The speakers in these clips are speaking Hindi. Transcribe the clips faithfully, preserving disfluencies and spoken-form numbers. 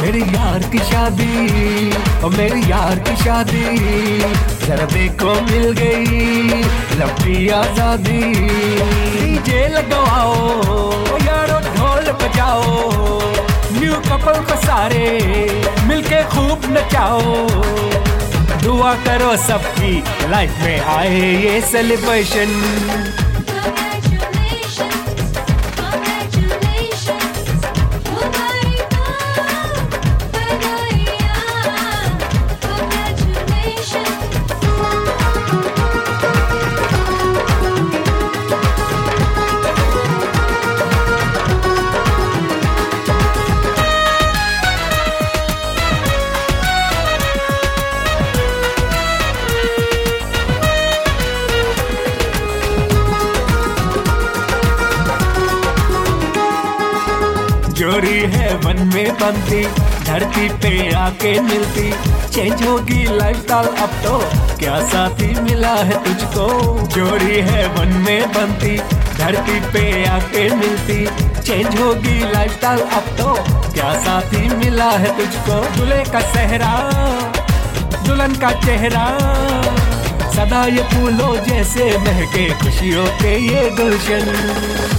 मेरे यार की शादी, ओ मेरे यार की शादी, जरा देखो मिल गई लंबी आजादी। डीजे लगवाओ यारो ढोल बजाओ, न्यू कपल को सारे मिलके खूब नचाओ। दुआ करो सबकी लाइफ में आए ये सेलिब्रेशन। जोड़ी है वन में बनती, धरती पे आके मिलती, चेंज होगी लाइफस्टाइल अब तो क्या साथी मिला है तुझको। जोड़ी है वन में बनती, धरती पे आके मिलती, चेंज होगी लाइफस्टाइल अब तो क्या साथी मिला है तुझको। दूल्हे का सेहरा दुल्हन का चेहरा, सदा ये फूलों जैसे महके खुशियों के ये गुलशन।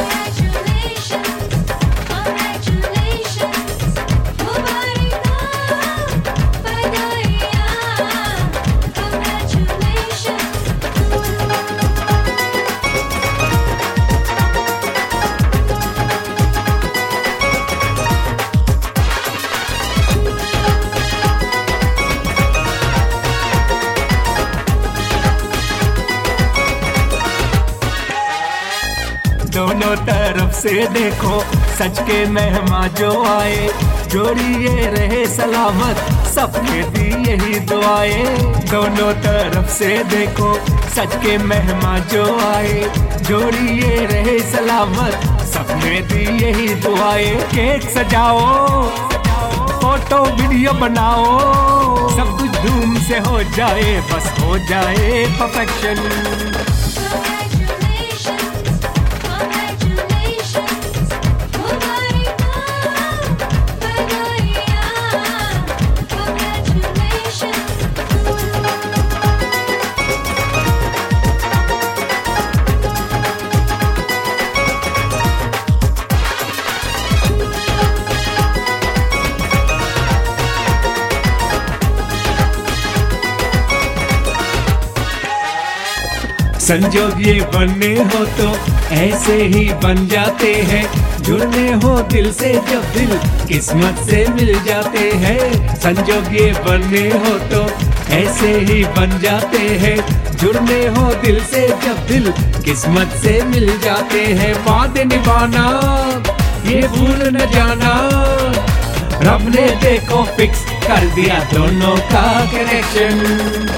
दोनों तरफ से देखो सच के मेहमान जो आए, जोड़ी ये रहे सलामत सबके दी यही दुआएं। दोनों तरफ से देखो सच के मेहमान जो आए, जोड़ी ये रहे सलामत सबने दी यही दुआएं। केक सजाओ फोटो वीडियो बनाओ, सब कुछ धूम से हो जाए, बस हो जाए परफेक्शन। संजोग ये बनने हो तो ऐसे ही बन जाते हैं, जुड़ने हो दिल से जब दिल किस्मत से मिल जाते हैं। संजोग ये बनने हो तो ऐसे ही बन जाते हैं, जुड़ने हो दिल से जब दिल किस्मत से मिल जाते हैं। वादे निभाना ये भूल न जाना, रब ने देखो फिक्स कर दिया दोनों का कनेक्शन।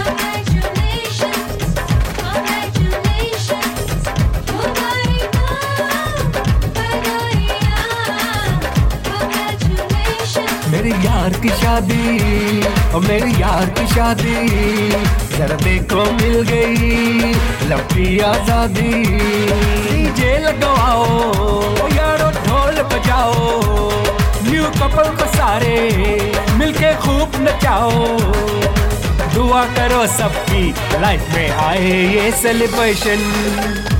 मेरे यार की शादी, ओ मेरे यार की शादी, जरा देखो मिल गई लंबी आजादी। डीजे लगवाओ यारो ढोल बजाओ, न्यू कपल को सारे मिलके खूब नचाओ। दुआ करो सबकी लाइफ में आए ये सेलिब्रेशन।